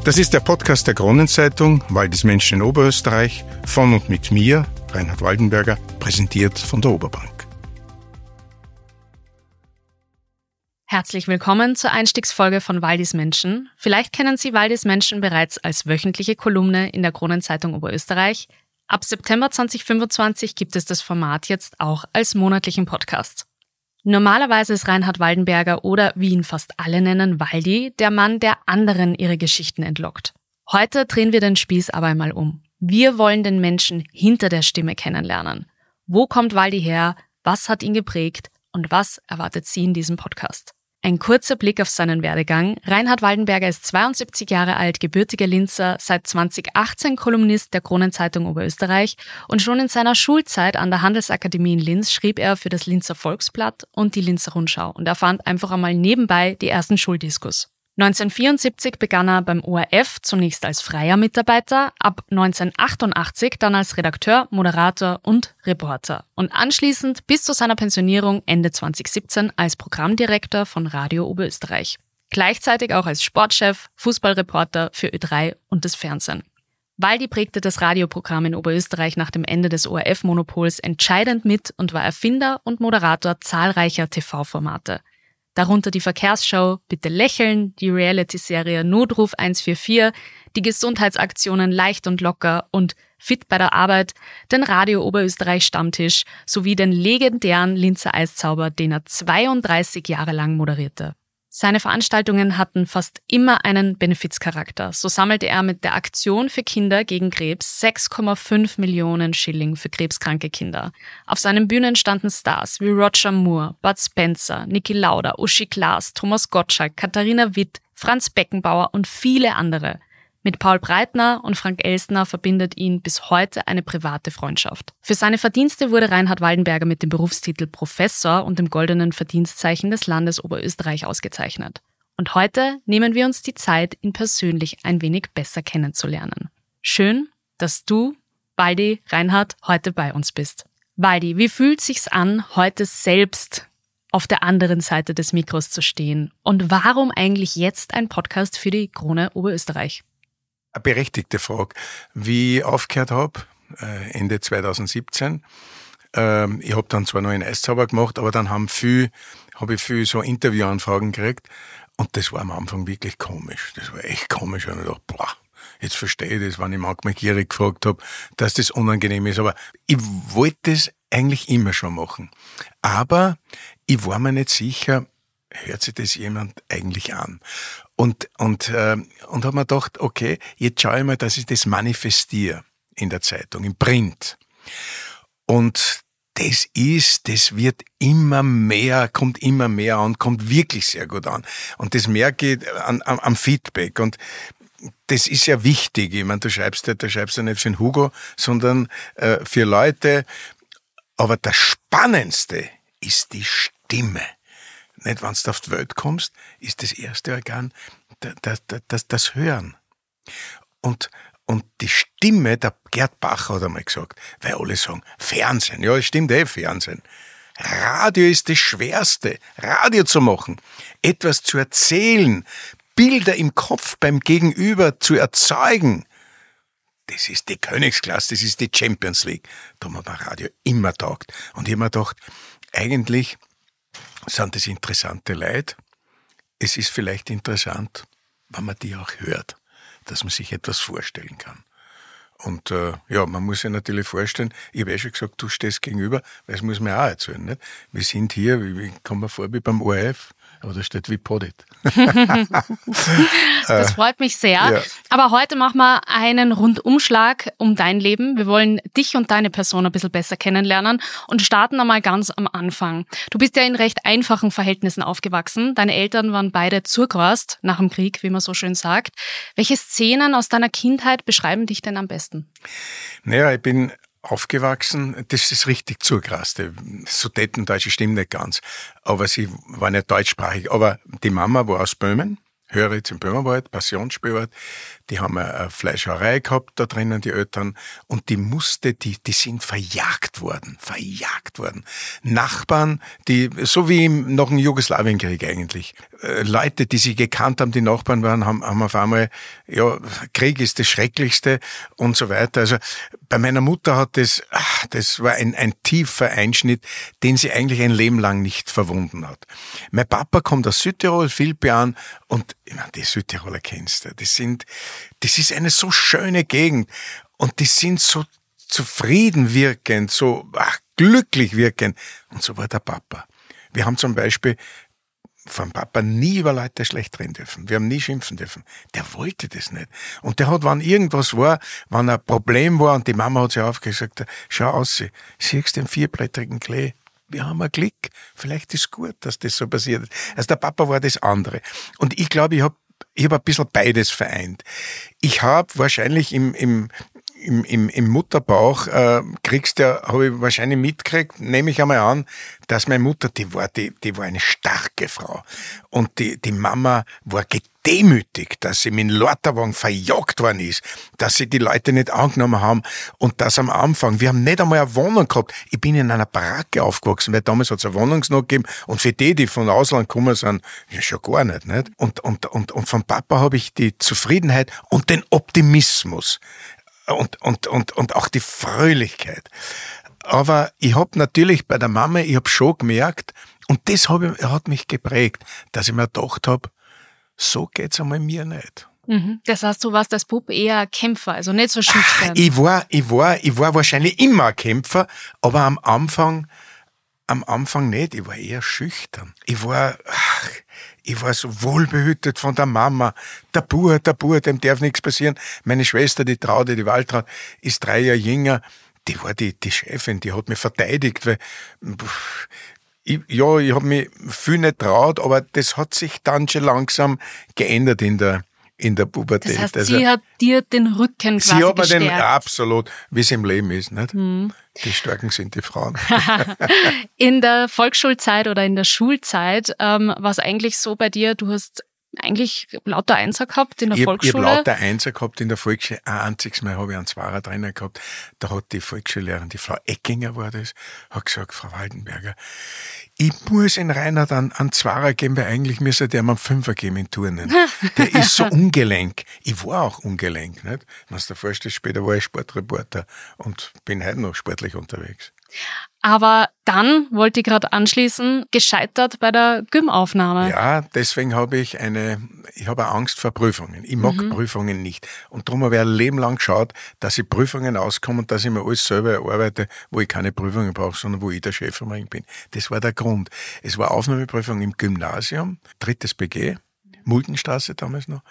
Das ist der Podcast der Kronenzeitung, Waldis Menschen in Oberösterreich, von und mit mir, Reinhard Waldenberger, präsentiert von der Oberbank. Herzlich willkommen zur Einstiegsfolge von Waldis Menschen. Vielleicht kennen Sie Waldis Menschen bereits als wöchentliche Kolumne in der Kronenzeitung Oberösterreich. Ab September 2025 gibt es das Format jetzt auch als monatlichen Podcast. Normalerweise ist Reinhard Waldenberger oder wie ihn fast alle nennen, Waldi, der Mann, der anderen ihre Geschichten entlockt. Heute drehen wir den Spieß aber einmal um. Wir wollen den Menschen hinter der Stimme kennenlernen. Wo kommt Waldi her? Was hat ihn geprägt? Und was erwartet Sie in diesem Podcast? Ein kurzer Blick auf seinen Werdegang. Reinhard Waldenberger ist 72 Jahre alt, gebürtiger Linzer, seit 2018 Kolumnist der Kronenzeitung Oberösterreich und schon in seiner Schulzeit an der Handelsakademie in Linz schrieb er für das Linzer Volksblatt und die Linzer Rundschau und er fand einfach einmal nebenbei die ersten Schuldiskus. 1974 begann er beim ORF, zunächst als freier Mitarbeiter, ab 1988 dann als Redakteur, Moderator und Reporter und anschließend bis zu seiner Pensionierung Ende 2017 als Programmdirektor von Radio Oberösterreich. Gleichzeitig auch als Sportchef, Fußballreporter für Ö3 und das Fernsehen. Waldi prägte das Radioprogramm in Oberösterreich nach dem Ende des ORF-Monopols entscheidend mit und war Erfinder und Moderator zahlreicher TV-Formate. Darunter die Verkehrsshow Bitte lächeln, die Reality-Serie Notruf 144, die Gesundheitsaktionen Leicht und locker und Fit bei der Arbeit, den Radio Oberösterreich Stammtisch sowie den legendären Linzer Eiszauber, den er 32 Jahre lang moderierte. Seine Veranstaltungen hatten fast immer einen Benefizcharakter. So sammelte er mit der Aktion für Kinder gegen Krebs 6,5 Millionen Schilling für krebskranke Kinder. Auf seinen Bühnen standen Stars wie Roger Moore, Bud Spencer, Niki Lauda, Uschi Glas, Thomas Gottschalk, Katharina Witt, Franz Beckenbauer und viele andere. Mit Paul Breitner und Frank Elstner verbindet ihn bis heute eine private Freundschaft. Für seine Verdienste wurde Reinhard Waldenberger mit dem Berufstitel Professor und dem Goldenen Verdienstzeichen des Landes Oberösterreich ausgezeichnet. Und heute nehmen wir uns die Zeit, ihn persönlich ein wenig besser kennenzulernen. Schön, dass du, Waldi, Reinhard, heute bei uns bist. Waldi, wie fühlt sich's an, heute selbst auf der anderen Seite des Mikros zu stehen? Und warum eigentlich jetzt ein Podcast für die Krone Oberösterreich? Eine berechtigte Frage. Wie ich aufgehört habe, Ende 2017, ich habe dann zwar noch einen Eiszauber gemacht, aber dann habe ich viel so Interviewanfragen gekriegt und das war am Anfang wirklich komisch. Das war echt komisch. Und ich dachte, boah, jetzt verstehe ich das, wenn ich manchmal gierig gefragt habe, dass das unangenehm ist. Aber ich wollte das eigentlich immer schon machen. Aber ich war mir nicht sicher, hört sich das jemand eigentlich an? Und habe mir gedacht, okay, jetzt schaue ich mal, dass ich das manifestiere in der Zeitung, im Print. Und das wird immer mehr, kommt immer mehr an, kommt wirklich sehr gut an. Und das merke ich am Feedback. Und das ist ja wichtig. Ich meine, du schreibst ja nicht für den Hugo, sondern für Leute. Aber das Spannendste ist die Stimme. Nicht, wenn du auf die Welt kommst, ist das erste Organ das Hören. Und die Stimme, der Gerd Bacher hat einmal gesagt, weil alle sagen, Fernsehen, ja, es stimmt Fernsehen. Radio ist das Schwerste, Radio zu machen, etwas zu erzählen, Bilder im Kopf beim Gegenüber zu erzeugen. Das ist die Königsklasse, das ist die Champions League. Da haben wir bei Radio immer taugt. Und ich habe mir gedacht, eigentlich sind das interessante Leute. Es ist vielleicht interessant, wenn man die auch hört, dass man sich etwas vorstellen kann. Und man muss sich natürlich vorstellen, ich habe schon gesagt, du stehst gegenüber, weil das muss man auch erzählen. Nicht? Wir sind hier, wie kommen wir vor, wie beim ORF, aber da steht wie Podit. Das freut mich sehr. Ja. Aber heute machen wir einen Rundumschlag um dein Leben. Wir wollen dich und deine Person ein bisschen besser kennenlernen und starten einmal ganz am Anfang. Du bist ja in recht einfachen Verhältnissen aufgewachsen. Deine Eltern waren beide zurgereist nach dem Krieg, wie man so schön sagt. Welche Szenen aus deiner Kindheit beschreiben dich denn am besten? Naja, ich bin aufgewachsen, das ist richtig zugerast. Sudetendeutsche stimmt nicht ganz, aber sie war nicht deutschsprachig. Aber die Mama war aus Böhmen, Höritz im Böhmerwald, Passionsspielort. die haben eine Fleischerei gehabt da drinnen, die Eltern, und die sind verjagt worden. Nachbarn, die, so wie nach dem Jugoslawienkrieg eigentlich. Leute, die sie gekannt haben, die Nachbarn waren, haben auf einmal, ja, Krieg ist das Schrecklichste und so weiter. Also bei meiner Mutter hat das war ein tiefer Einschnitt, den sie eigentlich ein Leben lang nicht verwunden hat. Mein Papa kommt aus Südtirol, Vilpian, und ich meine, die Südtiroler kennst du. Das ist eine so schöne Gegend und die sind so zufrieden wirkend, so glücklich wirkend. Und so war der Papa. Wir haben zum Beispiel vom Papa nie über Leute schlecht reden dürfen. Wir haben nie schimpfen dürfen. Der wollte das nicht. Und der hat, wenn irgendwas war, wenn ein Problem war, und die Mama hat sich aufgesagt, schau aus, siehst du den vierblättrigen Klee? Wir haben ein Glück. Vielleicht ist gut, dass das so passiert ist. Also der Papa war das andere. Und ich glaube, ich hab ein bisschen beides vereint. Ich habe wahrscheinlich im Mutterbauch habe ich wahrscheinlich mitgekriegt, nehme ich einmal an, dass meine Mutter, die war eine starke Frau. Und die Mama war gedemütigt, dass sie mit dem Lorterwagen verjagt worden ist, dass sie die Leute nicht angenommen haben und dass am Anfang, wir haben nicht einmal eine Wohnung gehabt. Ich bin in einer Baracke aufgewachsen, weil damals hat es eine Wohnungsnot gegeben und für die von Ausland gekommen sind, ja schon gar nicht. Und vom Papa habe ich die Zufriedenheit und den Optimismus. Und auch die Fröhlichkeit. Aber ich habe natürlich bei der Mama, ich habe schon gemerkt, und das hat mich geprägt, dass ich mir gedacht habe, so geht's einmal mir nicht. Das heißt, du warst als Bub eher Kämpfer, also nicht so schüchtern. Ich war wahrscheinlich immer ein Kämpfer, aber am Anfang nicht. Ich war eher schüchtern. Ich war so wohlbehütet von der Mama. Der Bub, dem darf nichts passieren. Meine Schwester, die Waltraud, ist 3 Jahre jünger. Die war die Chefin, die hat mich verteidigt, weil ich habe mich viel nicht traut, aber das hat sich dann schon langsam geändert in der Pubertät. Das heißt, sie hat dir den Rücken quasi sie hat mir gestärkt. Absolut, wie es im Leben ist, nicht? Die Starken sind die Frauen. In der Volksschulzeit oder in der Schulzeit war es eigentlich so bei dir, du hast eigentlich lauter Einser gehabt in der Volksschule. Ich habe lauter Einser gehabt in der Volksschule. Ein einziges Mal habe ich einen Zweier drinnen gehabt. Da hat die Volksschullehrerin, die Frau Eckinger war das, hat gesagt, Frau Waldenberger, ich muss in Reinhard einen Zweier geben, weil eigentlich müsste der mir einen Fünfer geben in Turnen. Der ist so ungelenk. Ich war auch ungelenk, nicht? Wenn du dir vorstellst, später war ich Sportreporter und bin heute noch sportlich unterwegs. Aber dann, wollte ich gerade anschließen, gescheitert bei der Gym-Aufnahme. Ja, deswegen habe ich Angst vor Prüfungen. Ich mag Prüfungen nicht. Und darum habe ich ein Leben lang geschaut, dass ich Prüfungen auskomme und dass ich mir alles selber erarbeite, wo ich keine Prüfungen brauche, sondern wo ich der Chef vom Ring bin. Das war der Grund. Es war Aufnahmeprüfung im Gymnasium, 3. BG, Muldenstraße damals noch.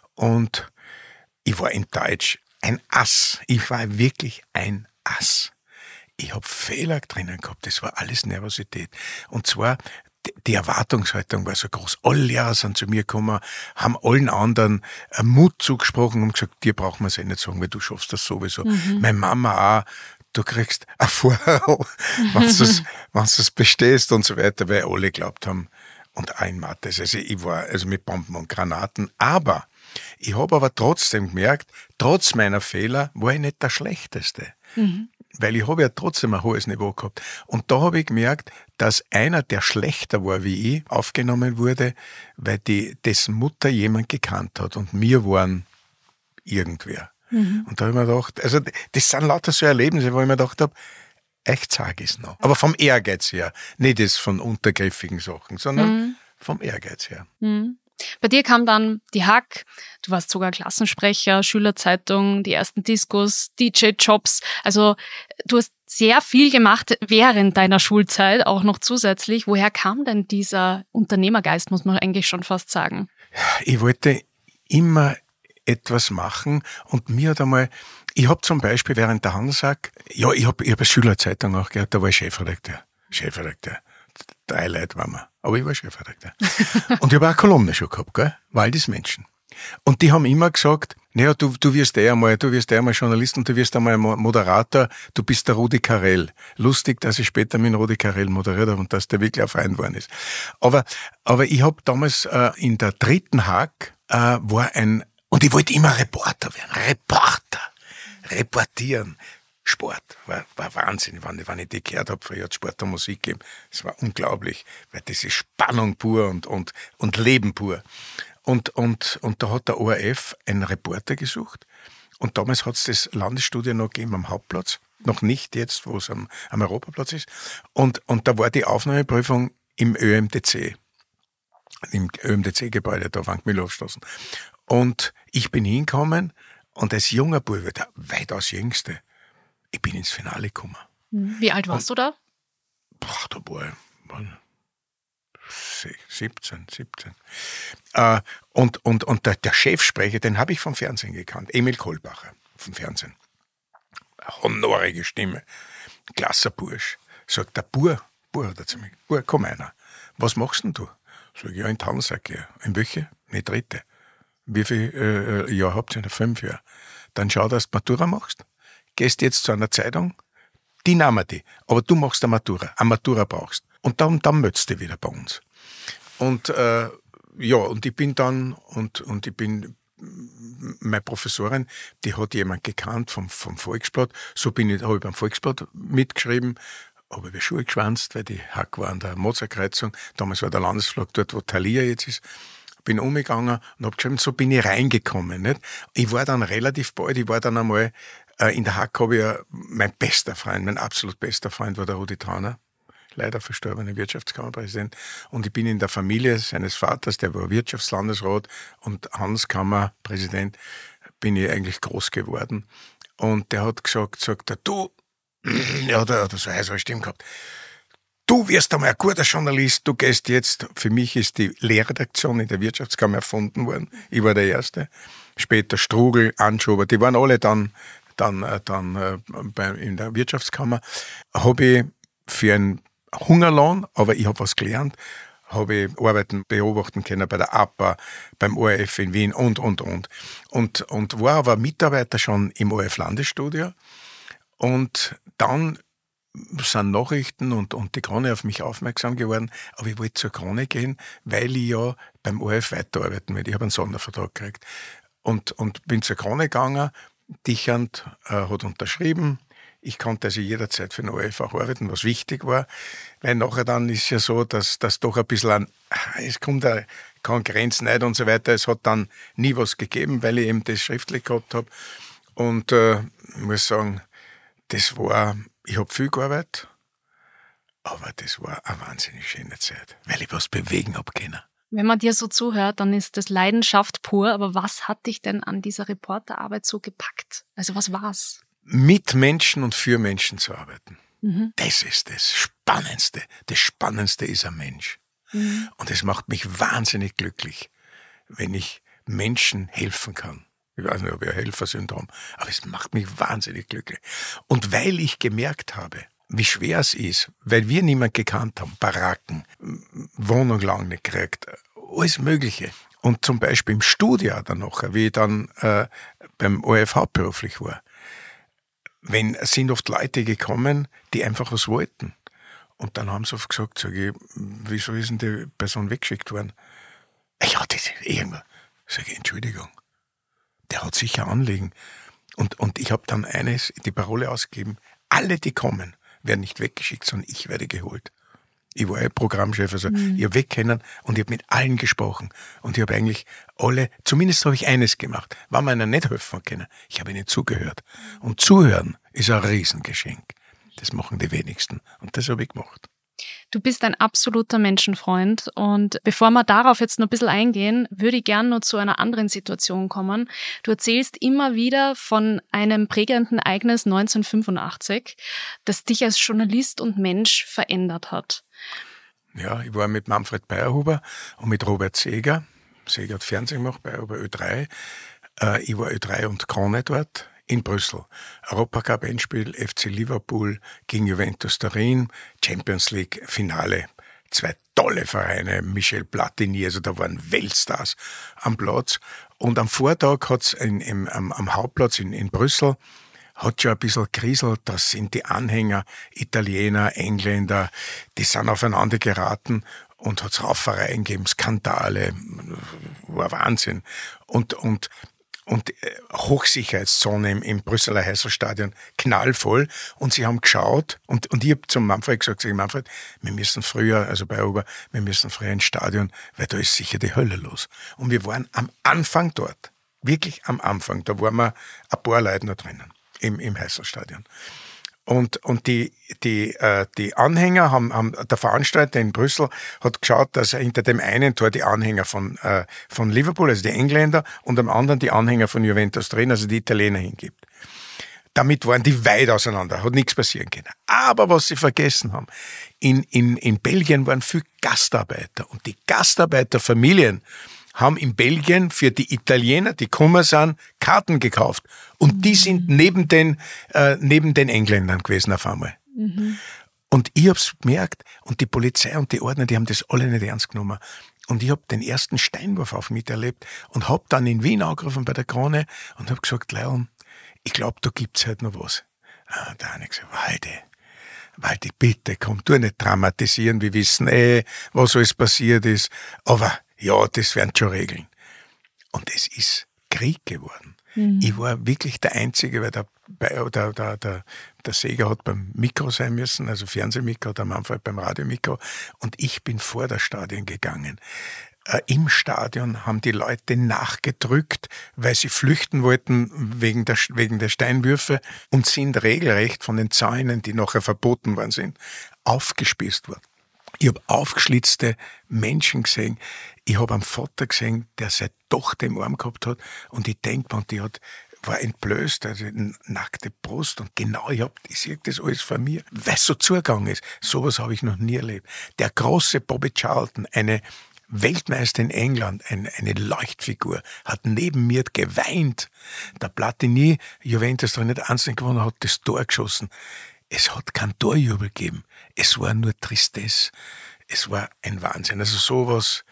Und ich war in Deutsch ein Ass. Ich war wirklich ein Ass. Ich habe Fehler drinnen gehabt, das war alles Nervosität. Und zwar, die Erwartungshaltung war so groß. Alle Lehrer sind zu mir gekommen, haben allen anderen Mut zugesprochen und gesagt, dir brauchen wir es nicht sagen, weil du schaffst das sowieso. Meine Mama auch, du kriegst ein Vorhang, wenn du es bestehst und so weiter, weil alle geglaubt haben. Und auch in Mathe. Also ich war mit Bomben und Granaten. Aber ich habe aber trotzdem gemerkt, trotz meiner Fehler war ich nicht der Schlechteste. Weil ich habe ja trotzdem ein hohes Niveau gehabt. Und da habe ich gemerkt, dass einer, der schlechter war wie ich, aufgenommen wurde, weil dessen Mutter jemand gekannt hat und wir waren irgendwer. Und da habe ich mir gedacht, also das sind lauter so Erlebnisse, wo ich mir gedacht habe, echt sage ich es noch. Aber vom Ehrgeiz her, nicht das von untergriffigen Sachen, sondern vom Ehrgeiz her. Bei dir kam dann die Hack, du warst sogar Klassensprecher, Schülerzeitung, die ersten Diskos, DJ-Jobs. Also du hast sehr viel gemacht während deiner Schulzeit, auch noch zusätzlich. Woher kam denn dieser Unternehmergeist, muss man eigentlich schon fast sagen? Ich wollte immer etwas machen und mir hat einmal, ich habe zum Beispiel während der Handelsack, ich hab eine Schülerzeitung auch gehabt, da war ich Chefredakteur. 3 Leute waren wir. Aber ich war Chefredakteur. Und ich habe auch eine Kolumne schon gehabt, gell? Waldis Menschen. Und die haben immer gesagt, naja, du wirst einmal Journalist und du wirst einmal Moderator, du bist der Rudi Carrell. Lustig, dass ich später mit Rudi Carrell moderiert habe und dass der wirklich ein Freund geworden ist. Aber ich habe damals in der 3. Hack war ein Und ich wollte immer Reporter werden. Reportieren. Sport war Wahnsinn, wenn ich die gehört habe. Früher hat Sport und Musik gegeben. Es war unglaublich, weil das ist Spannung pur und Leben pur. Und da hat der ORF einen Reporter gesucht. Und damals hat es das Landesstudio noch gegeben am Hauptplatz. Noch nicht jetzt, wo es am Europaplatz ist. Und da war die Aufnahmeprüfung im ÖMTC. Im ÖMTC-Gebäude, da auf Mühlhofstraßen. Und ich bin hingekommen und als junger Bube, der weitaus jüngste, ich bin ins Finale gekommen. Wie alt warst du da? Da war ich 17. Und der Chefsprecher, den habe ich vom Fernsehen gekannt, Emil Kohlbacher vom Fernsehen. Honorige Stimme, klasser Bursch. Sagt der Bur hat er zu mir, Bur, komm einer, was machst denn du? Sag ich, ja, in Tannensack, ja. In welche? Eine dritte. Wie viel Jahre habt ihr? 5 Jahre. Dann schau, dass du Matura machst. Gehst jetzt zu einer Zeitung, die nehmen die, aber du machst eine Matura brauchst. Und dann meldest du dich wieder bei uns. Und und ich bin dann, und ich bin, meine Professorin, die hat jemand gekannt vom Volksblatt, habe ich beim Volksblatt mitgeschrieben, habe über Schuhe geschwänzt, weil die Hack war an der Mozartkreuzung, damals war der Landesflug dort, wo Thalia jetzt ist, bin umgegangen und habe geschrieben, so bin ich reingekommen. Nicht? Ich war dann relativ bald, einmal, in der Hack habe ich mein bester Freund, mein absolut bester Freund war der Rudi Trauner, leider verstorbene Wirtschaftskammerpräsident. Und ich bin in der Familie seines Vaters, der war Wirtschaftslandesrat und Handelskammerpräsident, bin ich eigentlich groß geworden. Und der hat sagt er, du, ja, der hat so eine Stimme gehabt, du wirst einmal ein guter Journalist, du gehst jetzt, für mich ist die Lehrredaktion in der Wirtschaftskammer erfunden worden, ich war der Erste, später Strugel, Anschober, die waren alle dann in der Wirtschaftskammer, habe ich für einen Hungerlohn, aber ich habe was gelernt, habe ich beobachten können bei der APA, beim ORF in Wien und war aber Mitarbeiter schon im ORF-Landesstudio. Und dann sind Nachrichten und die Krone auf mich aufmerksam geworden, aber ich wollte zur Krone gehen, weil ich ja beim ORF weiterarbeiten will. Ich habe einen Sondervertrag gekriegt und bin zur Krone gegangen. Dichand hat unterschrieben. Ich konnte also jederzeit für den ORF auch arbeiten, was wichtig war, weil nachher dann ist ja so, dass das doch ein bisschen es kommt eine Konkurrenzneid und so weiter. Es hat dann nie was gegeben, weil ich eben das schriftlich gehabt habe. Und ich muss sagen, ich habe viel gearbeitet, aber das war eine wahnsinnig schöne Zeit, weil ich was bewegen habe können. Wenn man dir so zuhört, dann ist das Leidenschaft pur, aber was hat dich denn an dieser Reporterarbeit so gepackt? Also was war's? Mit Menschen und für Menschen zu arbeiten. Mhm. Das ist das Spannendste. Das Spannendste ist ein Mensch. Mhm. Und es macht mich wahnsinnig glücklich, wenn ich Menschen helfen kann. Ich weiß nicht, ob ich ein Helfersyndrom, aber es macht mich wahnsinnig glücklich. Und weil ich gemerkt habe, wie schwer es ist, weil wir niemanden gekannt haben, Baracken, Wohnung lang nicht gekriegt, alles Mögliche. Und zum Beispiel im Studio dann nachher, wie ich dann beim ORF hauptberuflich war, sind oft Leute gekommen, die einfach was wollten. Und dann haben sie oft gesagt, sag ich, wieso ist denn die Person weggeschickt worden? Ja, das ist irgendwas. Sag ich, Entschuldigung. Der hat sicher Anliegen. Und ich habe dann die Parole ausgegeben, alle, die kommen, werden nicht weggeschickt, sondern ich werde geholt. Ich war Programmchef, also ich habe weg können und ich habe mit allen gesprochen. Und ich habe eigentlich alle, zumindest habe ich eines gemacht, wenn man ihnen nicht helfen können, ich habe ihnen zugehört. Und zuhören ist ein Riesengeschenk. Das machen die wenigsten. Und das habe ich gemacht. Du bist ein absoluter Menschenfreund und bevor wir darauf jetzt noch ein bisschen eingehen, würde ich gerne noch zu einer anderen Situation kommen. Du erzählst immer wieder von einem prägenden Ereignis 1985, das dich als Journalist und Mensch verändert hat. Ja, ich war mit Manfred Bayerhuber und mit Robert Seeger. Seeger hat Fernsehen gemacht, Bayerhuber Ö3. Ich war Ö3 und Krone dort. In Brüssel. Europacup-Endspiel, FC Liverpool gegen Juventus Turin, Champions League Finale. 2 tolle Vereine, Michel Platini, also da waren Weltstars am Platz. Und am Vortag hat's am Hauptplatz in Brüssel hat schon ein bisschen kriselt, da sind die Anhänger, Italiener, Engländer, die sind aufeinander geraten und hat's Raufereien gegeben, Skandale, war Wahnsinn. Und und Hochsicherheitszone im Brüsseler Heißelstadion, knallvoll. Und sie haben geschaut und ich habe zum Manfred gesagt, Manfred, wir müssen früher, also bei Ober, wir müssen früher ins Stadion, weil da ist sicher die Hölle los. Und wir waren am Anfang dort, wirklich am Anfang. Da waren wir ein paar Leute noch drinnen im Heißelstadion. Und die Anhänger der Veranstalter in Brüssel hat geschaut, dass er hinter dem einen Tor die Anhänger von Liverpool, also die Engländer, und am anderen die Anhänger von Juventus drin, also die Italiener hingibt. Damit waren die weit auseinander, hat nichts passieren können. Aber was sie vergessen haben, in Belgien waren viele Gastarbeiter und die Gastarbeiterfamilien haben in Belgien für die Italiener, die gekommen sind, Karten gekauft. Und die sind neben den Engländern gewesen auf einmal. Mhm. Und ich hab's gemerkt, und die Polizei und die Ordner, die haben das alle nicht ernst genommen. Und ich hab den ersten Steinwurf auf mich erlebt und hab dann in Wien angerufen bei der Krone und hab gesagt, Leon, ich glaube, da gibt's halt noch was. Und da habe ich gesagt, Waldi, bitte, komm, tu nicht dramatisieren, wir wissen was alles passiert ist. Aber ja, das werden schon Regeln. Und es ist Krieg geworden. Mhm. Ich war wirklich der Einzige, weil der Seger hat beim Mikro sein müssen, also Fernsehmikro, der Manfred beim Radiomikro. Und ich bin vor das Stadion gegangen. Im Stadion haben die Leute nachgedrückt, weil sie flüchten wollten wegen der Steinwürfe und sind regelrecht von den Zäunen, die nachher verboten worden sind, aufgespießt worden. Ich habe aufgeschlitzte Menschen gesehen. Ich habe einen Vater gesehen, der seine Tochter im Arm gehabt hat. Und ich denke mir, die war entblößt, also nackte Brust. Und genau, ich sehe das alles von mir, weil es so zugegangen ist. Sowas habe ich noch nie erlebt. Der große Bobby Charlton, eine Weltmeister in England, eine Leuchtfigur, hat neben mir geweint. Der Platini, Juventus hat nicht einzeln gewonnen, hat das Tor geschossen. Es hat keinen Torjubel gegeben. Es war nur Tristesse. Es war ein Wahnsinn. Also sowas,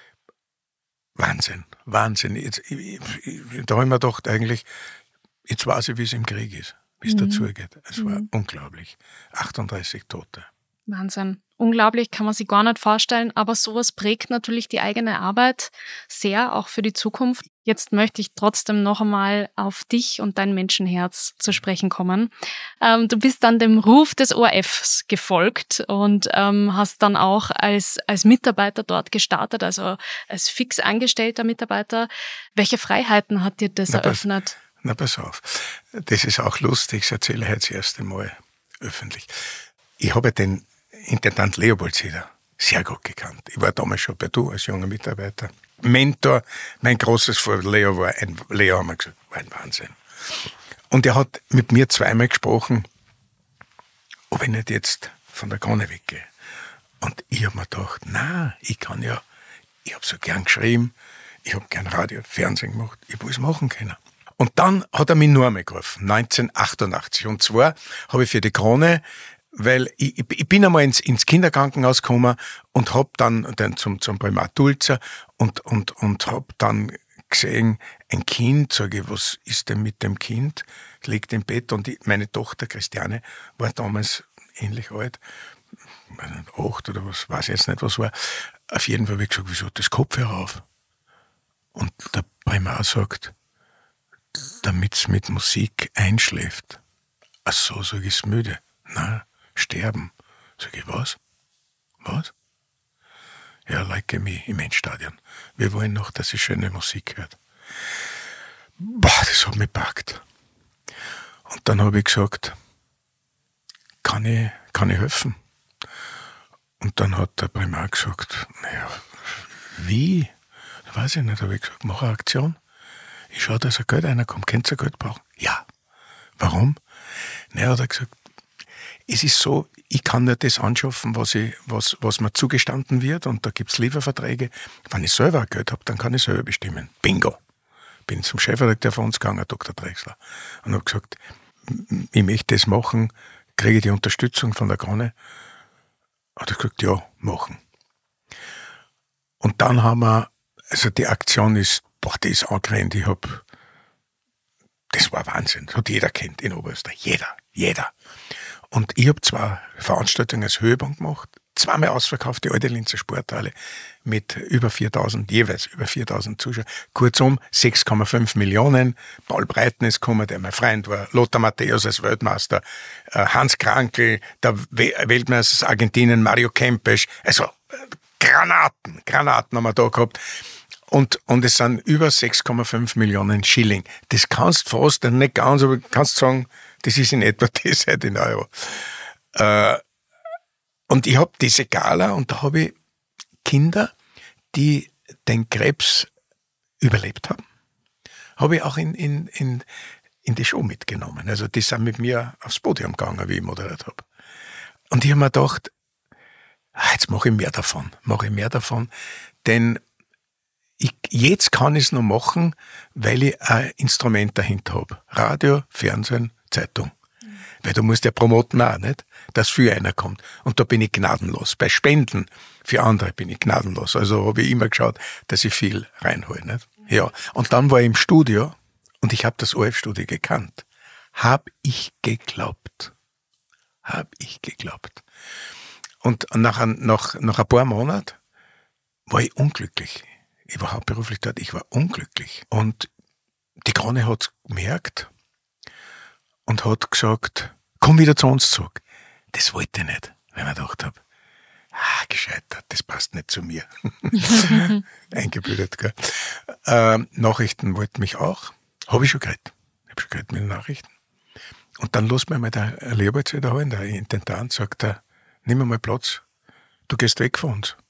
Wahnsinn. Da habe ich mir gedacht, eigentlich, jetzt weiß ich, wie es im Krieg ist, wie es dazugeht. Es war unglaublich. 38 Tote. Wahnsinn. Unglaublich, kann man sich gar nicht vorstellen, aber sowas prägt natürlich die eigene Arbeit sehr, auch für die Zukunft. Jetzt möchte ich trotzdem noch einmal auf dich und dein Menschenherz zu sprechen kommen. Du bist dann dem Ruf des ORFs gefolgt und hast dann auch als Mitarbeiter dort gestartet, also als fix angestellter Mitarbeiter. Welche Freiheiten hat dir das eröffnet? Pass auf, das ist auch lustig, das erzähle ich jetzt das erste Mal öffentlich. Ich habe den Intendant Leopold Seder sehr gut gekannt. Ich war damals schon bei Du als junger Mitarbeiter. Mentor, mein großes Vorbild, Leo haben wir gesagt, war ein Wahnsinn. Und er hat mit mir zweimal gesprochen, ob ich nicht jetzt von der Krone weggehe. Und ich habe mir gedacht, ich habe so gern geschrieben, ich habe gern Radio, Fernsehen gemacht, ich will es machen können. Und dann hat er mich nur einmal gerufen, 1988. Und zwar habe ich für die Krone, weil ich bin einmal ins Kinderkrankenhaus gekommen und hab dann zum Primat Dulzer und hab dann gesehen, ein Kind, sage ich, was ist denn mit dem Kind? Liegt im Bett und meine Tochter Christiane war damals ähnlich alt, 8 oder was, weiß ich jetzt nicht, was war. Auf jeden Fall habe ich gesagt, wieso hat das Kopfhörer auf? Und der Primat sagt, damit's mit Musik einschläft. Ach so, sag ich, ist müde. Nein. Sterben. Sag ich, was? Was? Ja, like me im Endstadion. Wir wollen noch, dass ihr schöne Musik hört. Das hat mich gepackt. Und dann habe ich gesagt, kann ich helfen? Und dann hat der Primat gesagt, wie? Weiß ich nicht, habe ich gesagt, mach eine Aktion. Ich schaue, dass Geld reinkommt. Könnt ihr Geld brauchen? Ja. Warum? Hat er gesagt, es ist so, ich kann nur das anschaffen, was mir zugestanden wird, und da gibt's Lieferverträge. Wenn ich selber Geld habe, dann kann ich selber bestimmen. Bingo. Bin zum Chefredakteur von uns gegangen, Dr. Drechsler, und habe gesagt, ich möchte das machen, kriege ich die Unterstützung von der Krone? Hat er gesagt, ja, machen. Und dann haben wir, also die Aktion ist, die ist angerannt, das war Wahnsinn, das hat jeder kennt in Oberösterreich, jeder. Und ich habe 2 Veranstaltungen als Höhepunkt gemacht, zweimal ausverkauft, die alte Linzer Sporthalle mit jeweils über 4.000 Zuschauer. Kurzum, 6,5 Millionen. Paul Breiten ist gekommen, der mein Freund war. Lothar Matthäus als Weltmeister. Hans Krankl, der Weltmeister aus Argentinien, Mario Kempes. Also Granaten haben wir da gehabt. Und es sind über 6,5 Millionen Schilling. Das kannst fast, nicht ganz, aber kannst sagen, das ist in etwa das halt in Euro. Und ich habe diese Gala und da habe ich Kinder, die den Krebs überlebt haben, habe ich auch in die Show mitgenommen. Also die sind mit mir aufs Podium gegangen, wie ich moderiert habe. Und ich habe mir gedacht, jetzt mache ich mehr davon. Denn jetzt kann ich es noch machen, weil ich ein Instrument dahinter habe. Radio, Fernsehen, Zeitung. Weil du musst ja promoten auch, nicht? Dass viel einer kommt. Und da bin ich gnadenlos. Bei Spenden für andere bin ich gnadenlos. Also habe ich immer geschaut, dass ich viel reinhole, nicht? Ja. Und dann war ich im Studio und ich habe das ORF-Studio gekannt. Hab ich geglaubt. Und nach ein paar Monaten war ich unglücklich. Ich war hauptberuflich dort, ich war unglücklich. Und die Krone hat's gemerkt und hat gesagt, komm wieder zu uns zurück. Das wollte ich nicht, weil ich mir gedacht habe, gescheitert, das passt nicht zu mir. Eingebildet, gell. Nachrichten wollten mich auch. Habe ich schon geredet. Mit den Nachrichten. Und dann lässt mir mal der Leopold wiederholen, der Intendant, sagt er, nimm mal Platz, du gehst weg von uns.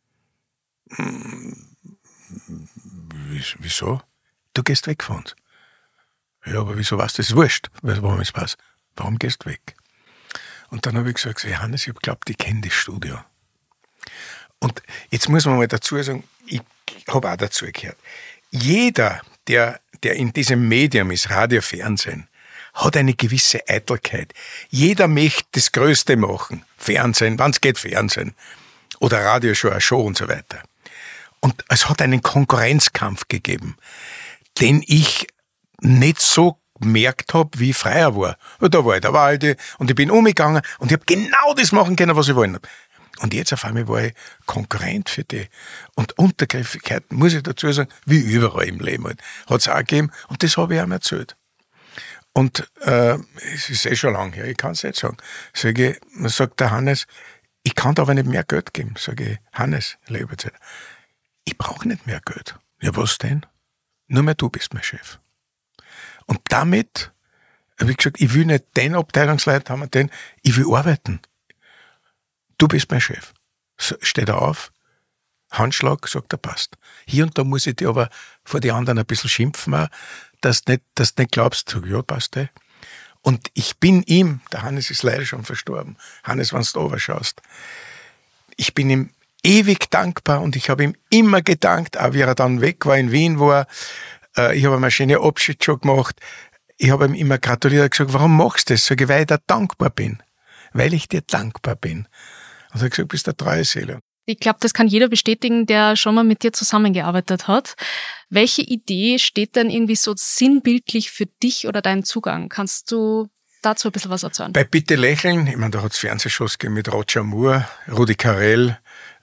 Wieso? Du gehst weg von uns. Ja, aber wieso was? Das ist wurscht, warum es was. Warum gehst du weg? Und dann habe ich gesagt, Johannes, ich habe geglaubt, ich kenne das Studio. Und jetzt muss man mal dazu sagen, ich habe auch dazu gehört. Jeder, der in diesem Medium ist, Radio, Fernsehen, hat eine gewisse Eitelkeit. Jeder möchte das Größte machen. Fernsehen, wann es geht, Fernsehen. Oder Radio, eine Show und so weiter. Und es hat einen Konkurrenzkampf gegeben, den ich nicht so gemerkt habe, wie ich freier war. Und da war ich der Walde und ich bin umgegangen und ich habe genau das machen können, was ich wollen habe. Und jetzt auf einmal war ich Konkurrent für die. Und Untergriffigkeit, muss ich dazu sagen, wie überall im Leben halt, hat es auch gegeben und das habe ich ihm erzählt. Und es ist schon lang her, ich kann es nicht sagen. Sagt der Hannes, ich kann da aber nicht mehr Geld geben. Sage ich, Hannes, Leopold, ich brauche nicht mehr Geld. Ja, was denn? Nur mehr du bist mein Chef. Und damit habe ich gesagt, ich will nicht den Abteilungsleiter haben, ich will arbeiten. Du bist mein Chef. So, steht er auf, Handschlag, sagt er, passt. Hier und da muss ich dir aber vor die anderen ein bisschen schimpfen, dass du nicht glaubst, ja, passt. Und ich bin ihm, der Hannes ist leider schon verstorben, Hannes, wenn du da schaust, ich bin ihm ewig dankbar und ich habe ihm immer gedankt, auch wie er dann weg war, in Wien war. Ich habe ihm eine schöne Abschied schon gemacht. Ich habe ihm immer gratuliert und gesagt, warum machst du das? Sag ich, weil ich dir dankbar bin. Weil ich dir dankbar bin. Und er hat gesagt, du bist eine treue Seele. Ich glaube, das kann jeder bestätigen, der schon mal mit dir zusammengearbeitet hat. Welche Idee steht denn irgendwie so sinnbildlich für dich oder deinen Zugang? Kannst du dazu ein bisschen was erzählen? Bei Bitte lächeln, ich meine, da hat es Fernsehshows gegeben mit Roger Moore, Rudi Carrell,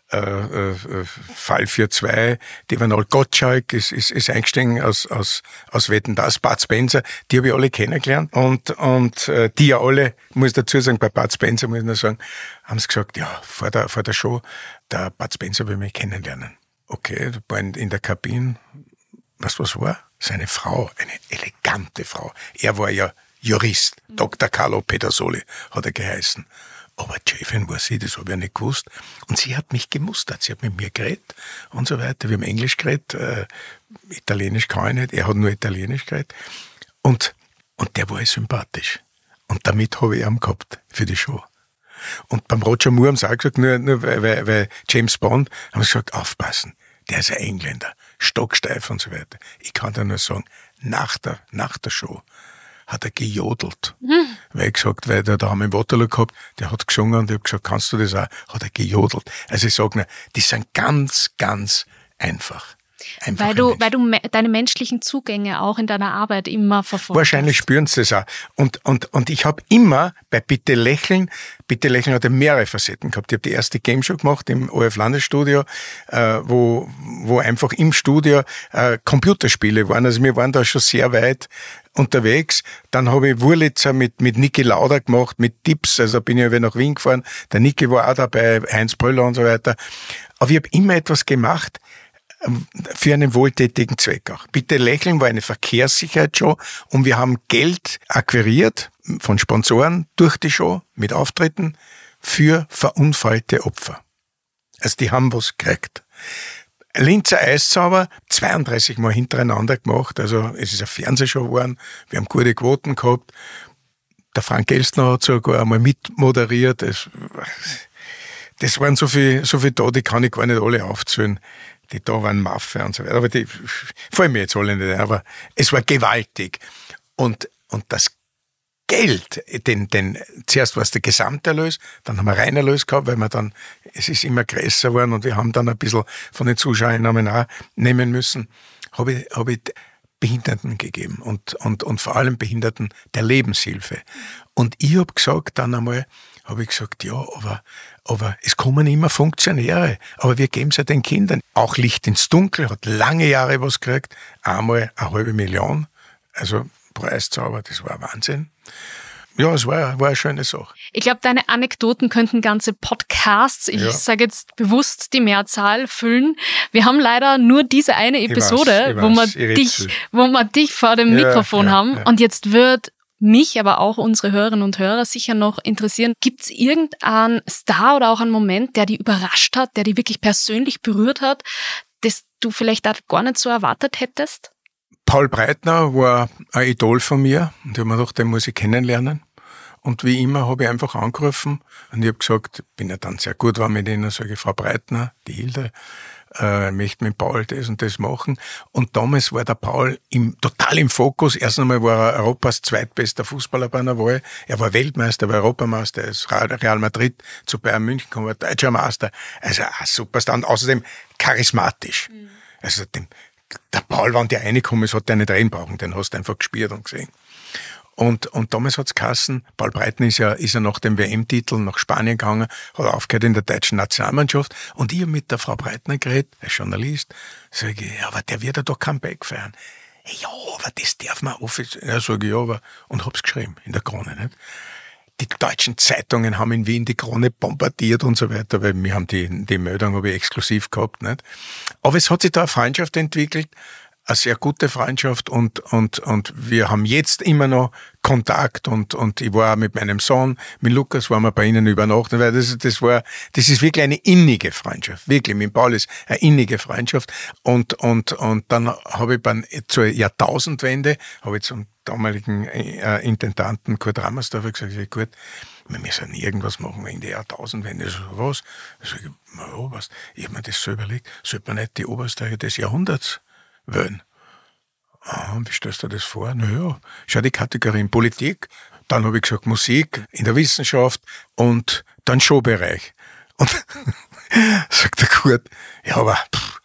Fall 4-2, die Vanal Gottschalk ist eingestiegen aus Wetten, das, Bud Spencer, die habe ich alle kennengelernt und die ja alle, muss ich dazu sagen, bei Bud Spencer muss ich nur sagen, haben sie gesagt, ja, vor der Show, der Bud Spencer will mich kennenlernen. Okay, da war in der Kabine, was war? Seine Frau, eine elegante Frau. Er war ja Jurist, Dr. Carlo Pedersoli hat er geheißen. Aber die Chefin war sie, das habe ich ja nicht gewusst. Und sie hat mich gemustert, sie hat mit mir geredet und so weiter. Wir haben Englisch geredet, Italienisch kann ich nicht, er hat nur Italienisch geredet. Und der war sympathisch. Und damit habe ich ihn gehabt für die Show. Und beim Roger Moore haben sie auch gesagt, nur weil James Bond, haben sie gesagt, aufpassen, der ist ein Engländer, stocksteif und so weiter. Ich kann dir nur sagen, nach der Show hat er gejodelt. Weil da haben wir im Waterloo gehabt, der hat gesungen und ich habe gesagt, kannst du das auch? Hat er gejodelt. Also ich sage nur, die sind ganz, ganz einfach. Weil du deine menschlichen Zugänge auch in deiner Arbeit immer verfolgst. Wahrscheinlich spüren sie das auch. Und ich habe immer bei Bitte Lächeln hat ja mehrere Facetten gehabt. Ich habe die erste Game Show gemacht im ORF Landesstudio, wo einfach im Studio Computerspiele waren. Also wir waren da schon sehr weit unterwegs. Dann habe ich Wurlitzer mit Niki Lauda gemacht, mit Tipps. Also bin ich nach Wien gefahren. Der Niki war auch dabei, Heinz Bröller und so weiter. Aber ich habe immer etwas gemacht für einen wohltätigen Zweck auch. Bitte Lächeln war eine Verkehrssicherheitsshow und wir haben Geld akquiriert von Sponsoren durch die Show mit Auftritten für verunfallte Opfer. Also die haben was gekriegt. Linzer Eiszauber 32 Mal hintereinander gemacht, also es ist eine Fernsehshow geworden, wir haben gute Quoten gehabt. Der Frank Elstner hat sogar einmal mitmoderiert. Das waren so viel da, die kann ich gar nicht alle aufzählen. Die da waren Maffe und so weiter, aber die fallen mir jetzt alle nicht ein, aber es war gewaltig. Und das Geld, zuerst war es der Gesamterlös, dann haben wir Reinerlös gehabt, weil es ist immer größer geworden und wir haben dann ein bisschen von den Zuschauernamen auch nehmen müssen, habe ich Behinderten gegeben und vor allem Behinderten der Lebenshilfe. Und ich habe gesagt, ja, aber es kommen immer Funktionäre, aber wir geben es ja den Kindern. Auch Licht ins Dunkel hat lange Jahre was gekriegt, einmal 500.000, also Preiszauber, das war Wahnsinn. Ja, es war eine schöne Sache. Ich glaube, deine Anekdoten könnten ganze Podcasts, ich sage jetzt bewusst die Mehrzahl, füllen. Wir haben leider nur diese eine Episode, wo wir dich vor dem Mikrofon haben. Ja. Und jetzt wird mich, aber auch unsere Hörerinnen und Hörer sicher noch interessieren. Gibt es irgendeinen Star oder auch einen Moment, der dich überrascht hat, der dich wirklich persönlich berührt hat, das du vielleicht auch gar nicht so erwartet hättest? Paul Breitner war ein Idol von mir und ich habe mir gedacht, den muss ich kennenlernen. Und wie immer habe ich einfach angerufen und ich habe gesagt, bin ja dann sehr gut war mit ihnen, sage ich, Frau Breitner, die Hilde, möchte mit Paul das und das machen. Und damals war der Paul total im Fokus. Erst einmal war er Europas zweitbester Fußballer bei einer Wahl. Er war Weltmeister, war Europameister, er ist Real Madrid zu Bayern München gekommen, war deutscher Meister. Also ein Superstar und außerdem charismatisch. Mhm. Also der Paul, wenn der reingekommen ist, hat der nicht rein brauchen, den hast du einfach gespielt und gesehen. Und damals hat's geheißen, Paul Breitner ist ja nach dem WM-Titel nach Spanien gegangen, hat aufgehört in der deutschen Nationalmannschaft und ich habe mit der Frau Breitner geredet, als Journalist, sage ich, ja, aber der wird ja doch Comeback feiern. Ja, aber das darf man offiziell, ja, sage ich, ja, aber, und hab's geschrieben, in der Krone, nicht? Die deutschen Zeitungen haben in Wien die Krone bombardiert und so weiter, weil wir haben die Meldung habe ich exklusiv gehabt, nicht? Aber es hat sich da eine Freundschaft entwickelt, eine sehr gute Freundschaft und wir haben jetzt immer noch Kontakt und ich war mit meinem Sohn, mit Lukas waren wir bei ihnen übernachten, weil das ist wirklich eine innige Freundschaft, wirklich, mit Paul ist eine innige Freundschaft und dann habe ich zur Jahrtausendwende, habe ich zum damaligen Intendanten Kurt Rammersdorfer gesagt, gut, wir müssen irgendwas machen in der Jahrtausendwende. So, was? Ich habe mir das so überlegt, sollte man nicht die Oberösterreicher des Jahrhunderts wählen? Wie stellst du das vor? Naja, schau die Kategorien Politik, dann habe ich gesagt Musik, in der Wissenschaft und dann Showbereich. Und sagt der Kurt, ja, aber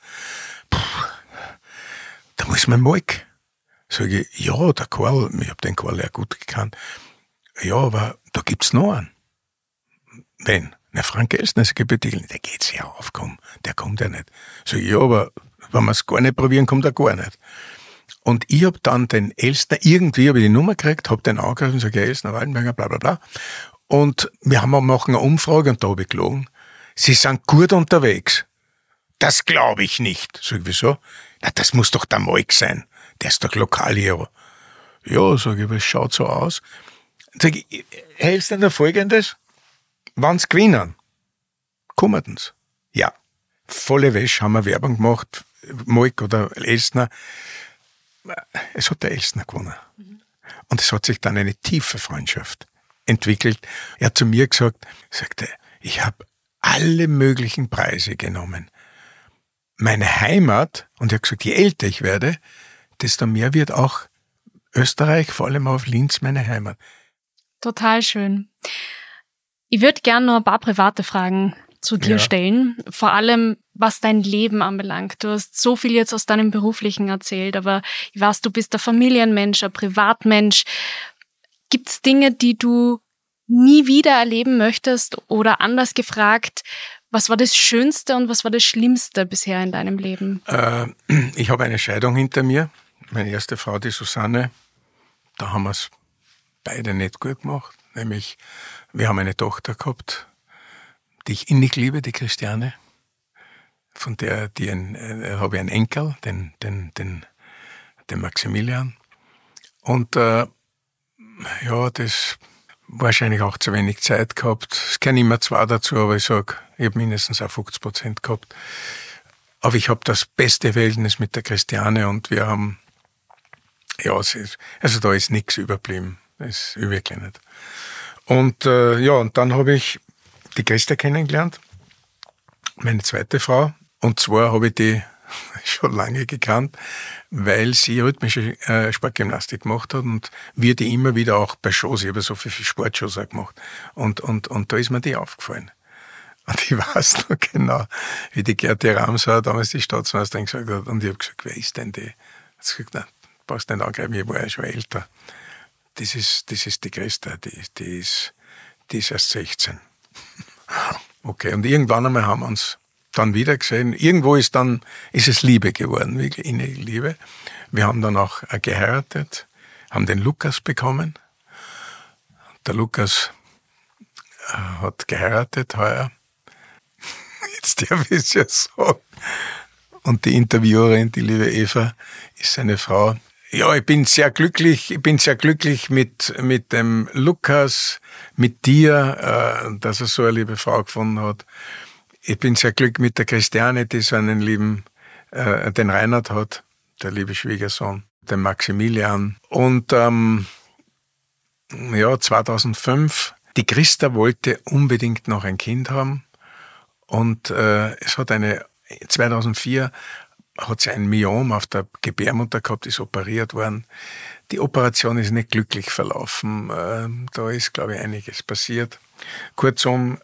da muss man Moik. Sage ich, ja, der Karl, ich habe den Karl ja gut gekannt. Ja, aber da gibt's noch einen. Wen? Na, Frank Elstner ist gebetitelt. Der geht's ja auf, komm, der kommt ja nicht. Sag ich, ja, aber wenn wir es gar nicht probieren, kommt er gar nicht. Und ich habe dann den Elstner, irgendwie habe ich die Nummer gekriegt, habe den angerufen und sage, ja, Elstner, Waldenberger, bla bla bla. Und wir machen eine Umfrage und da habe ich gelogen. Sie sind gut unterwegs. Das glaube ich nicht. Sag ich, wieso? Na, das muss doch der Moik sein. Der ist doch Lokalhero. Ja, sage ich, aber es schaut so aus. Sag ich, hältst du denn Folgendes? Wenn sie gewinnen, kommen's. Ja, volle Wäsche, haben wir Werbung gemacht, Moik oder Elstner. Es hat der Elstner gewonnen. Mhm. Und es hat sich dann eine tiefe Freundschaft entwickelt. Er hat zu mir gesagt, ich habe alle möglichen Preise genommen. Meine Heimat, und er hat gesagt, je älter ich werde, desto mehr wird auch Österreich, vor allem auf Linz, meine Heimat. Total schön. Ich würde gerne noch ein paar private Fragen zu dir stellen, vor allem was dein Leben anbelangt. Du hast so viel jetzt aus deinem Beruflichen erzählt, aber ich weiß, du bist ein Familienmensch, ein Privatmensch. Gibt es Dinge, die du nie wieder erleben möchtest, oder anders gefragt, was war das Schönste und was war das Schlimmste bisher in deinem Leben? Ich habe eine Scheidung hinter mir. Meine erste Frau, die Susanne, da haben wir es beide nicht gut gemacht. Nämlich, wir haben eine Tochter gehabt, die ich innig liebe, die Christiane. Von der habe ich einen Enkel, den Maximilian. Und das wahrscheinlich auch zu wenig Zeit gehabt. Es gehören immer zwei dazu, aber ich sage, ich habe mindestens auch 50% gehabt. Aber ich habe das beste Verhältnis mit der Christiane und wir haben, also da ist nichts überblieben. Das ist wirklich nicht. Und und dann habe ich die Christa kennengelernt, meine zweite Frau. Und zwar habe ich die schon lange gekannt, weil sie rhythmische Sportgymnastik gemacht hat und wir die immer wieder auch bei Shows, ich habe so viel Sportshows auch gemacht und da ist mir die aufgefallen. Und ich weiß noch genau, wie die Gerti Ramsauer, damals die Staatsmeisterin, gesagt hat, und ich habe gesagt, wer ist denn die? Hat sie gesagt, nein, brauchst nicht angreifen, ich war ja schon älter. Das ist die Christa, die ist erst 16. Okay, und irgendwann einmal haben wir uns dann wieder gesehen. Irgendwo ist es Liebe geworden, wirklich innige Liebe. Wir haben dann auch geheiratet, haben den Lukas bekommen. Der Lukas hat geheiratet heuer. Jetzt darf ich es ja sagen. Und die Interviewerin, die liebe Eva, ist seine Frau. Ja, ich bin sehr glücklich mit dem Lukas, mit dir, dass er so eine liebe Frau gefunden hat. Ich bin sehr glücklich mit der Christiane, die so einen lieben, den Reinhard hat, der liebe Schwiegersohn, den Maximilian. Und 2005, die Christa wollte unbedingt noch ein Kind haben. Und es hat 2004 hat sie ein Myom auf der Gebärmutter gehabt, ist operiert worden. Die Operation ist nicht glücklich verlaufen. Da ist, glaube ich, einiges passiert. Kurzum,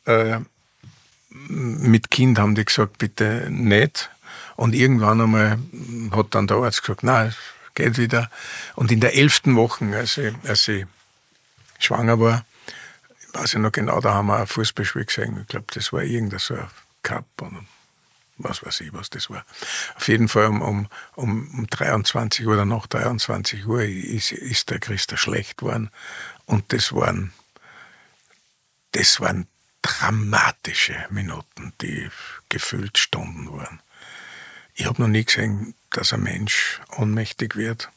mit Kind haben die gesagt, bitte nicht. Und irgendwann einmal hat dann der Arzt gesagt, nein, es geht wieder. Und in der 11. Woche, als sie schwanger war, weiß ich noch genau, da haben wir ein Fußballspiel gesehen. Ich glaube, das war irgendein so ein Cup und was weiß ich, was das war. Auf jeden Fall um 23 Uhr oder nach 23 Uhr ist der Christa schlecht geworden. Und das waren dramatische Minuten, die gefühlt Stunden waren. Ich habe noch nie gesehen, dass ein Mensch ohnmächtig wird.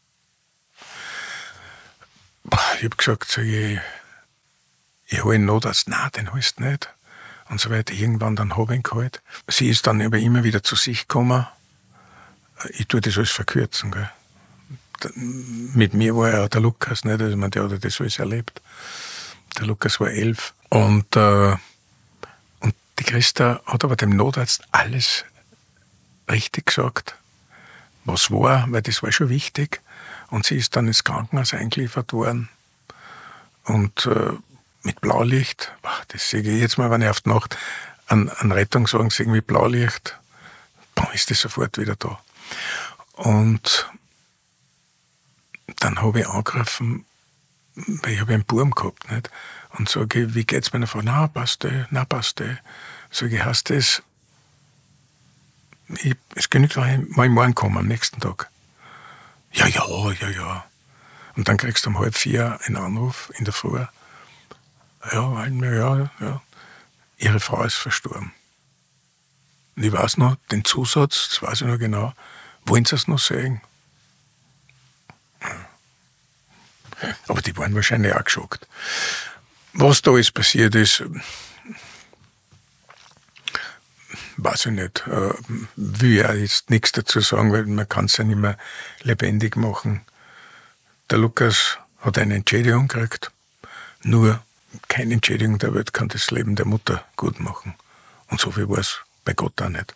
Ich habe gesagt, ich hole ihn Notarzt. Nein, den holst du nicht. Und so weiter. Irgendwann dann habe ich ihn geholt. Sie ist dann aber immer wieder zu sich gekommen. Ich tue das alles verkürzen. Gell. Mit mir war ja der Lukas, nicht? Also, der hat das alles erlebt. Der Lukas war 11. Und die Christa hat aber dem Notarzt alles richtig gesagt, was war, weil das war schon wichtig. Und sie ist dann ins Krankenhaus eingeliefert worden. Und mit Blaulicht, das sehe ich jetzt mal, wenn ich auf die Nacht an Rettungswagen sehe mit Blaulicht, dann ist das sofort wieder da. Und dann habe ich angerufen, weil ich habe einen Burm gehabt, nicht? Und sage, wie geht's meiner Frau? Na, passt. Sage ich, heißt das, es genügt, wenn ich morgen komme, am nächsten Tag. Ja. Und dann kriegst du um 3:30 einen Anruf in der Früh. Ja. Ihre Frau ist verstorben. Und ich weiß noch, den Zusatz, das weiß ich noch genau, wollen Sie es noch sagen? Aber die waren wahrscheinlich auch geschockt. Was da alles passiert ist, weiß ich nicht. Will ja jetzt nichts dazu sagen, weil man kann es ja nicht mehr lebendig machen. Der Lukas hat eine Entschädigung gekriegt. Nur keine Entschädigung der Welt kann das Leben der Mutter gut machen. Und so viel war es bei Gott auch nicht.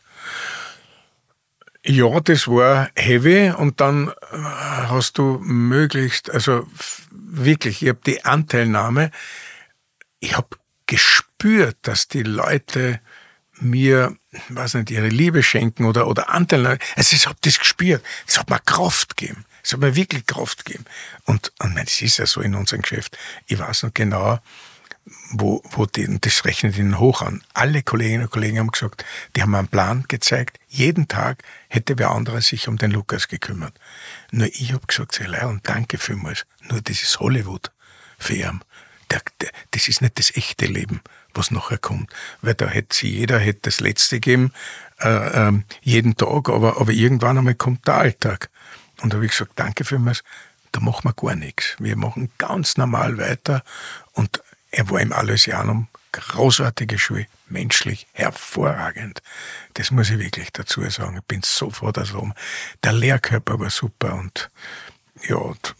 Ja, das war heavy und dann hast du möglichst, also wirklich, ich habe die Anteilnahme, ich habe gespürt, gespürt, dass die Leute mir, weiß nicht, ihre Liebe schenken oder Anteil. Also ich habe das gespürt. Das hat mir Kraft gegeben. Das hat mir wirklich Kraft gegeben. Und das ist ja so in unserem Geschäft. Ich weiß noch genau, wo das rechnet ihnen hoch an. Alle Kolleginnen und Kollegen haben gesagt, die haben mir einen Plan gezeigt. Jeden Tag hätte wer anderes sich um den Lukas gekümmert. Nur ich habe gesagt, sei leid und danke vielmals. Nur das ist Hollywood für ihn. Das ist nicht das echte Leben, was nachher kommt. Weil da jeder hätte das Letzte gegeben, jeden Tag, aber irgendwann einmal kommt der Alltag. Und da habe ich gesagt, danke vielmals, da machen wir gar nichts. Wir machen ganz normal weiter. Und er war im Aloysianum, großartige Schule, menschlich hervorragend. Das muss ich wirklich dazu sagen. Ich bin so froh, dass er der Lehrkörper war super und ja,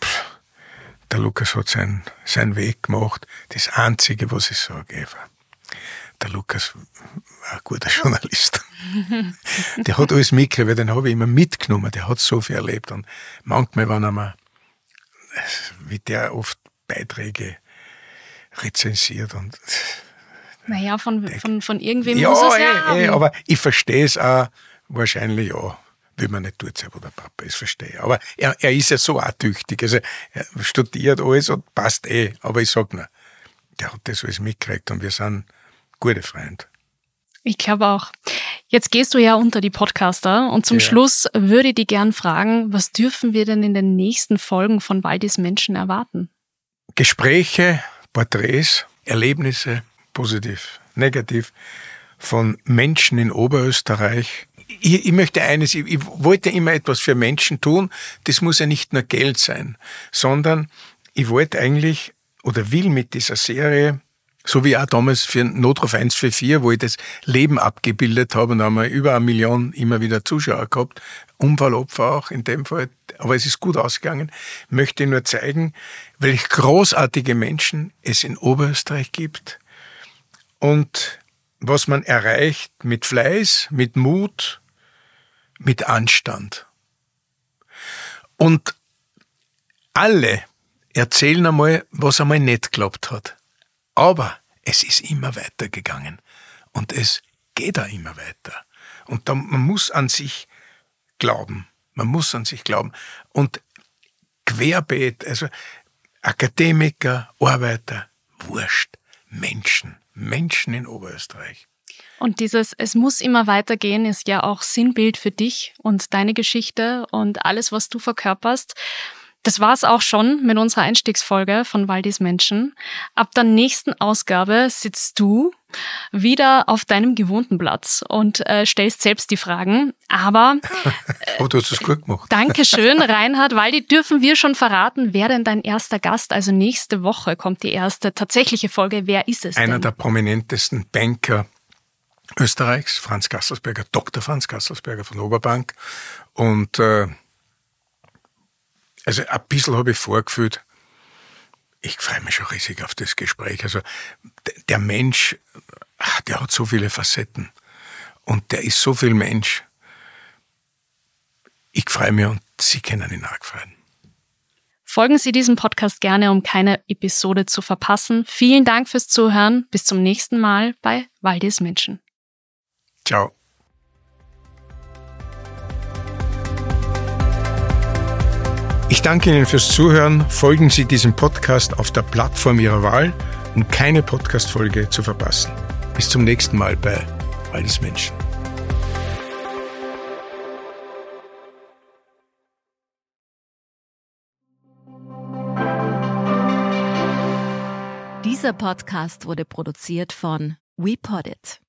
der Lukas hat seinen Weg gemacht. Das Einzige, was ich sage, Eva, der Lukas war ein guter Journalist. Der hat alles mitgekriegt, weil den habe ich immer mitgenommen. Der hat so viel erlebt. Und manchmal, wenn er mir, wie der oft Beiträge rezensiert und naja, von irgendwem ja, muss es ja haben. aber ich verstehe es auch wahrscheinlich, ja, will man nicht tut, wo der Papa ist, verstehe. Aber er ist ja so auch tüchtig. Also er studiert alles und passt Aber ich sag nur, der hat das alles mitgekriegt und wir sind gute Freunde. Ich glaube auch. Jetzt gehst du ja unter die Podcaster und zum Schluss würde ich dich gern fragen, was dürfen wir denn in den nächsten Folgen von Waldis Menschen erwarten? Gespräche, Porträts, Erlebnisse, positiv, negativ, von Menschen in Oberösterreich. Ich möchte eines, ich wollte immer etwas für Menschen tun, das muss ja nicht nur Geld sein, sondern ich wollte eigentlich oder will mit dieser Serie, so wie auch damals für Notruf 144, wo ich das Leben abgebildet habe und da haben wir über 1 Million immer wieder Zuschauer gehabt, Unfallopfer auch in dem Fall, aber es ist gut ausgegangen, möchte nur zeigen, welch großartige Menschen es in Oberösterreich gibt und was man erreicht mit Fleiß, mit Mut, mit Anstand. Und alle erzählen einmal, was einmal nicht geklappt hat. Aber es ist immer weitergegangen. Und es geht auch immer weiter. Und man muss an sich glauben. Man muss an sich glauben. Und querbeet, also Akademiker, Arbeiter, wurscht, Menschen in Oberösterreich. Und dieses "Es muss immer weitergehen" ist ja auch Sinnbild für dich und deine Geschichte und alles, was du verkörperst. Das war's auch schon mit unserer Einstiegsfolge von Waldis Menschen. Ab der nächsten Ausgabe sitzt du wieder auf deinem gewohnten Platz und stellst selbst die Fragen. Aber du hast es gut gemacht. Dankeschön, Reinhard Waldi. Dürfen wir schon verraten, wer denn dein erster Gast? Also nächste Woche kommt die erste tatsächliche Folge. Wer ist es denn? Einer der prominentesten Banker Österreichs, Franz Gasselsberger, Dr. Franz Gasselsberger von Oberbank. Und also ein bisschen habe ich vorgefühlt, ich freue mich schon riesig auf das Gespräch. Also der Mensch, der hat so viele Facetten und der ist so viel Mensch. Ich freue mich und Sie können ihn auch freuen. Folgen Sie diesem Podcast gerne, um keine Episode zu verpassen. Vielen Dank fürs Zuhören. Bis zum nächsten Mal bei Waldis Menschen. Ciao. Ich danke Ihnen fürs Zuhören. Folgen Sie diesem Podcast auf der Plattform Ihrer Wahl, um keine Podcast-Folge zu verpassen. Bis zum nächsten Mal bei Waldis Menschen. Dieser Podcast wurde produziert von WePoddit.